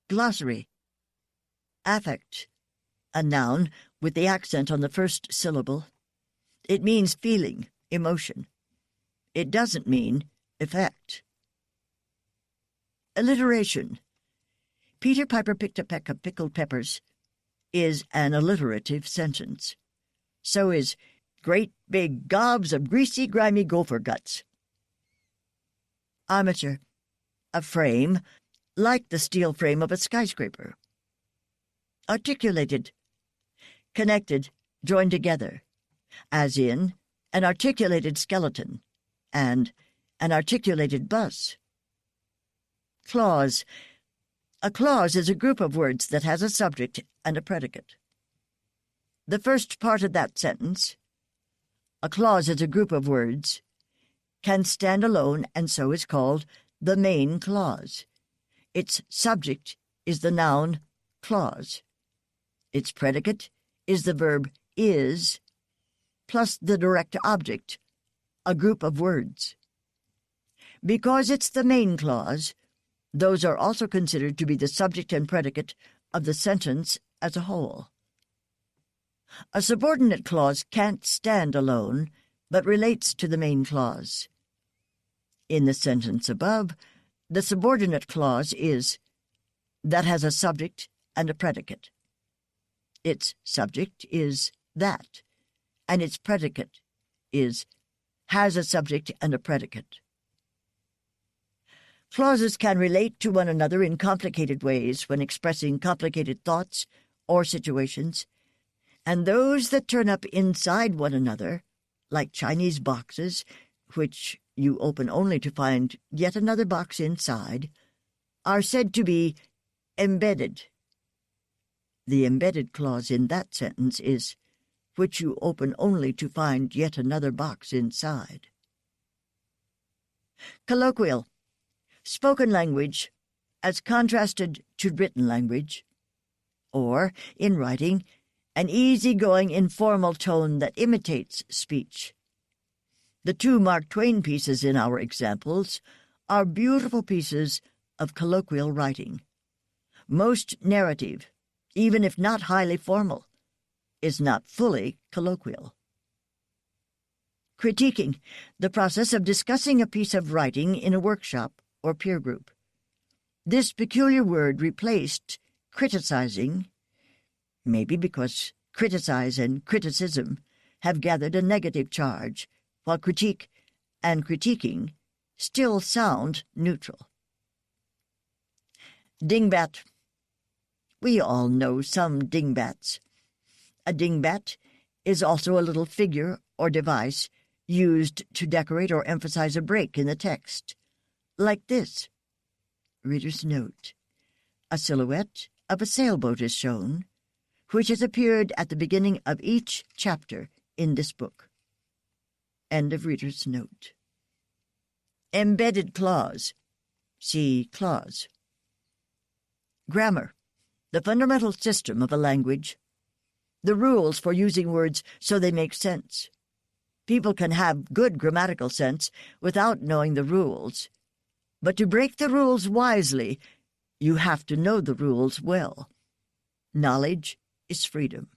Glossary. Affect, a noun with the accent on the first syllable. It means feeling, emotion. It doesn't mean effect. Alliteration. Peter Piper picked a peck of pickled peppers is an alliterative sentence. So is great big gobs of greasy, grimy gopher guts. Armature. A frame, like the steel frame of a skyscraper. Articulated. Connected, joined together, as in an articulated skeleton and an articulated bus. Clause. A clause is a group of words that has a subject and a predicate. The first part of that sentence, a clause is a group of words, can stand alone and so is called the main clause. Its subject is the noun clause. Its predicate is the verb is, plus the direct object, a group of words. Because it's the main clause, those are also considered to be the subject and predicate of the sentence as a whole. A subordinate clause can't stand alone, but relates to the main clause. In the sentence above, the subordinate clause is that has a subject and a predicate. Its subject is that, and its predicate is has a subject and a predicate. Clauses can relate to one another in complicated ways when expressing complicated thoughts or situations, and those that turn up inside one another, like Chinese boxes, which you open only to find yet another box inside, are said to be embedded. The embedded clause in that sentence is, which you open only to find yet another box inside. Colloquial. Spoken language as contrasted to written language, or, in writing, an easy-going informal tone that imitates speech. The two Mark Twain pieces in our examples are beautiful pieces of colloquial writing. Most narrative, even if not highly formal, is not fully colloquial. Critiquing, the process of discussing a piece of writing in a workshop or peer group. This peculiar word replaced criticizing, maybe because criticize and criticism have gathered a negative charge, while critique and critiquing still sound neutral. Dingbat. We all know some dingbats. A dingbat is also a little figure or device used to decorate or emphasize a break in the text. Like this. Reader's note. A silhouette of a sailboat is shown, which has appeared at the beginning of each chapter in this book. End of reader's note. Embedded clause. See clause. Grammar. The fundamental system of a language. The rules for using words so they make sense. People can have good grammatical sense without knowing the rules. But to break the rules wisely, you have to know the rules well. Knowledge is freedom.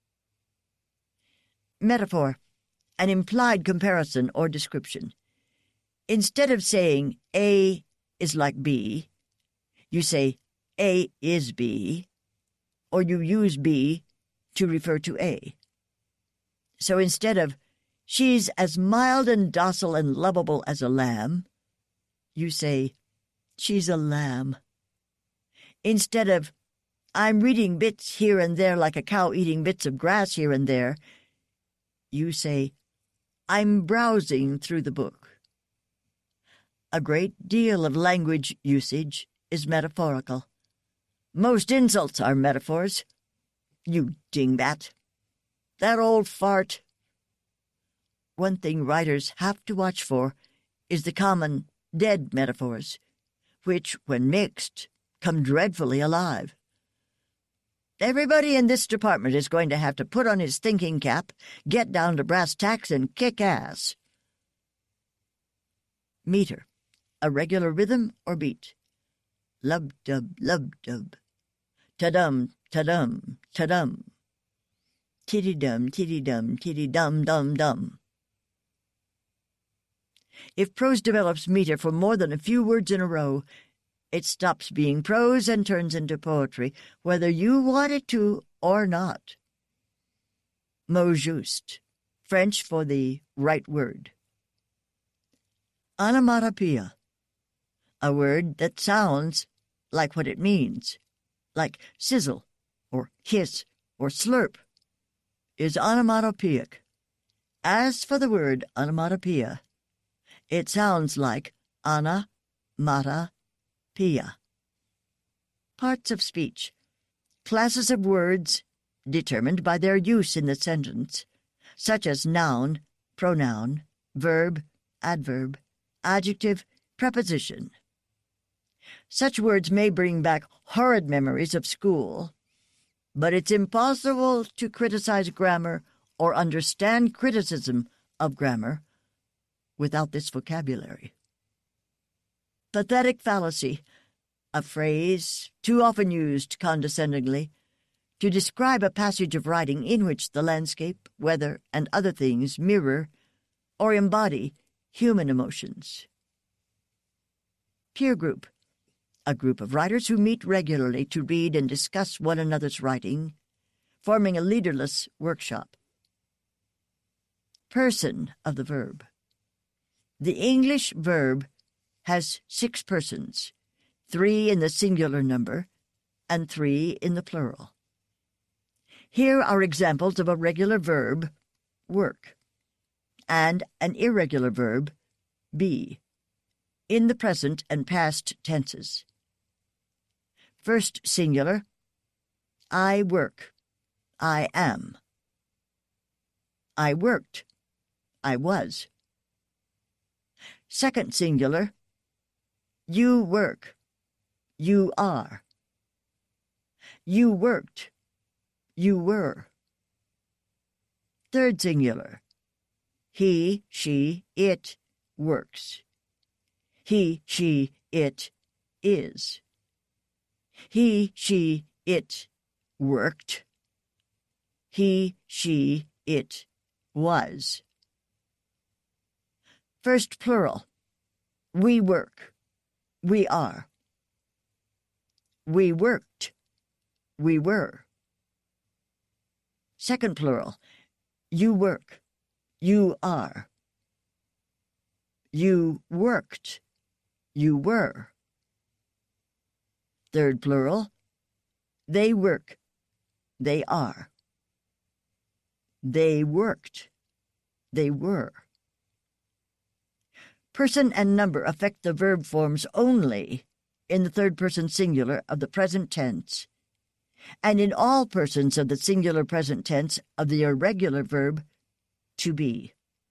Metaphor, an implied comparison or description. Instead of saying A is like B, you say A is B, or you use B to refer to A. So instead of she's as mild and docile and lovable as a lamb, you say, she's a lamb. Instead of, I'm reading bits here and there like a cow eating bits of grass here and there, you say, I'm browsing through the book. A great deal of language usage is metaphorical. Most insults are metaphors. You dingbat. That old fart. One thing writers have to watch for is the common dead metaphors, which, when mixed, come dreadfully alive. Everybody in this department is going to have to put on his thinking cap, get down to brass tacks, and kick ass. Meter, a regular rhythm or beat. Lub-dub, lub-dub. Ta-dum, ta-dum, ta-dum. Tiddy-dum, tiddy-dum, tiddy-dum-dum-dum. If prose develops meter for more than a few words in a row, it stops being prose and turns into poetry, whether you want it to or not. Mot juste, French for the right word. Onomatopoeia, a word that sounds like what it means, like sizzle or hiss or slurp, is onomatopoeic. As for the word onomatopoeia, it sounds like onomatopoeia. Parts of speech, classes of words determined by their use in the sentence, such as noun, pronoun, verb, adverb, adjective, preposition. Such words may bring back horrid memories of school, but it's impossible to criticize grammar or understand criticism of grammar without this vocabulary. Pathetic fallacy, a phrase too often used condescendingly to describe a passage of writing in which the landscape, weather, and other things mirror or embody human emotions. Peer group, a group of writers who meet regularly to read and discuss one another's writing, forming a leaderless workshop. Person of the verb. The English verb has 6 persons, 3 in the singular number and 3 in the plural. Here are examples of a regular verb, work, and an irregular verb, be, in the present and past tenses. First singular, I work, I am. I worked, I was. Second singular, you work, you are. You worked, you were. Third singular, he, she, it works. He, she, it is. He, she, it worked. He, she, it was. First plural, we work, we are. We worked, we were. Second plural, you work, you are. You worked, you were. Third plural, they work, they are. They worked, they were. Person and number affect the verb forms only in the third person singular of the present tense, and in all persons of the singular present tense of the irregular verb to be.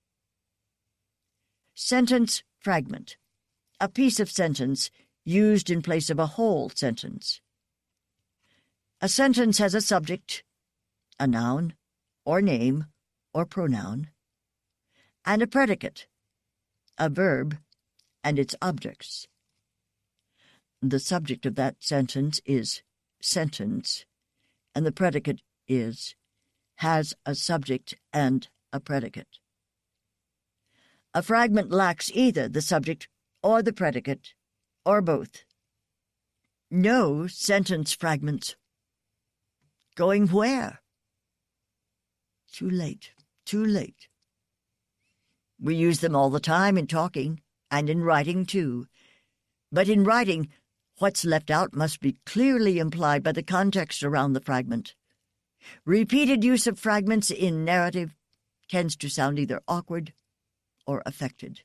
Sentence fragment, a piece of sentence used in place of a whole sentence. A sentence has a subject, a noun, or name, or pronoun, and a predicate, a verb, and its objects. The subject of that sentence is sentence, and the predicate is has a subject and a predicate. A fragment lacks either the subject or the predicate, or both. No sentence fragments. Going where? Too late, too late. We use them all the time in talking, and in writing too. But in writing, what's left out must be clearly implied by the context around the fragment. Repeated use of fragments in narrative tends to sound either awkward or affected.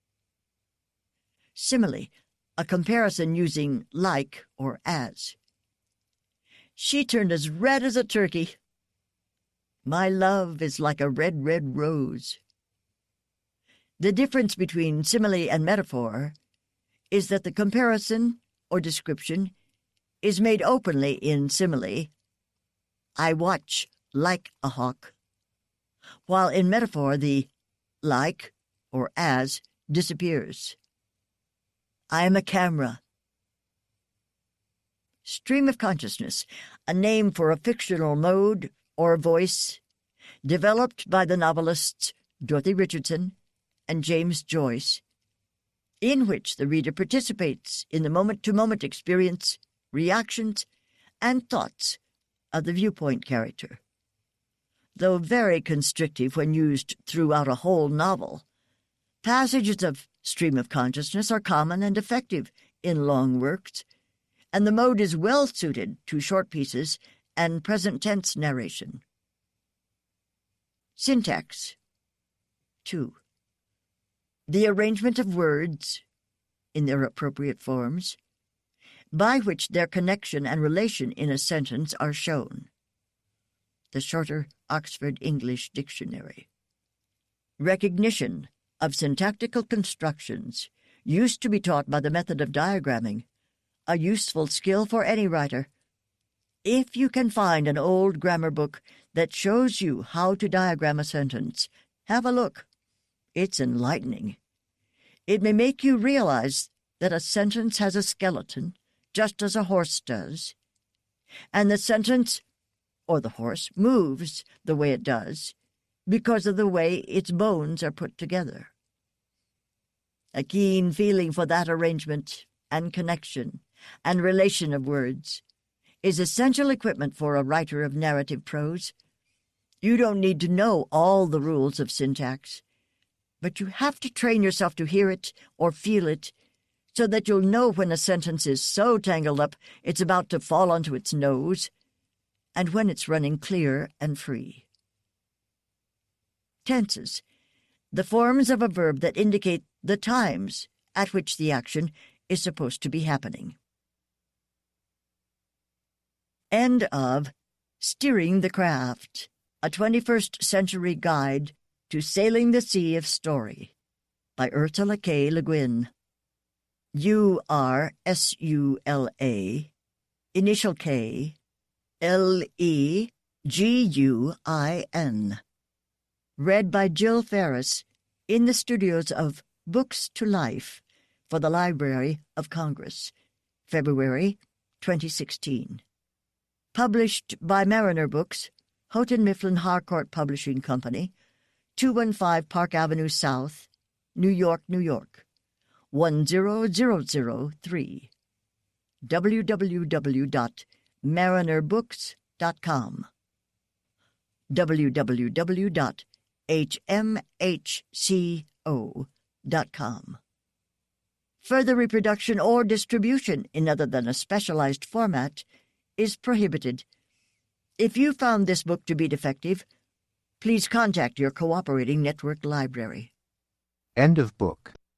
Simile, a comparison using like or as. She turned as red as a turkey. My love is like a red, red rose. The difference between simile and metaphor is that the comparison or description is made openly in simile, I watch like a hawk, while in metaphor the like or as disappears. I am a camera. stream of consciousness, a name for a fictional mode or voice developed by the novelists Dorothy Richardson and James Joyce, in which the reader participates in the moment-to-moment experience, reactions, and thoughts of the viewpoint character. Though very constrictive when used throughout a whole novel, passages of stream of consciousness are common and effective in long works, and the mode is well suited to short pieces and present-tense narration. Syntax. 2. The arrangement of words, in their appropriate forms, by which their connection and relation in a sentence are shown. The Shorter Oxford English Dictionary. Recognition of syntactical constructions used to be taught by the method of diagramming, a useful skill for any writer. If you can find an old grammar book that shows you how to diagram a sentence, have a look. It's enlightening. It may make you realize that a sentence has a skeleton, just as a horse does, and the sentence, or the horse, moves the way it does because of the way its bones are put together. A keen feeling for that arrangement and connection and relation of words is essential equipment for a writer of narrative prose. You don't need to know all the rules of syntax, but you have to train yourself to hear it or feel it so that you'll know when a sentence is so tangled up it's about to fall onto its nose, and when it's running clear and free. Tenses, the forms of a verb that indicate the times at which the action is supposed to be happening. End of Steering the Craft, a 21st Century Guide to Sailing the Sea of Story, by Ursula K. Le Guin. URSULA, initial K, LEGUIN. Read by Jill Ferris in the studios of Books to Life for the Library of Congress, February 2016. Published by Mariner Books, Houghton Mifflin Harcourt Publishing Company, 215 Park Avenue South, New York, New York, 10003. www.marinerbooks.com. www.hmhco.com. Further reproduction or distribution in other than a specialized format is prohibited. If you found this book to be defective, please contact your cooperating network library. End of book.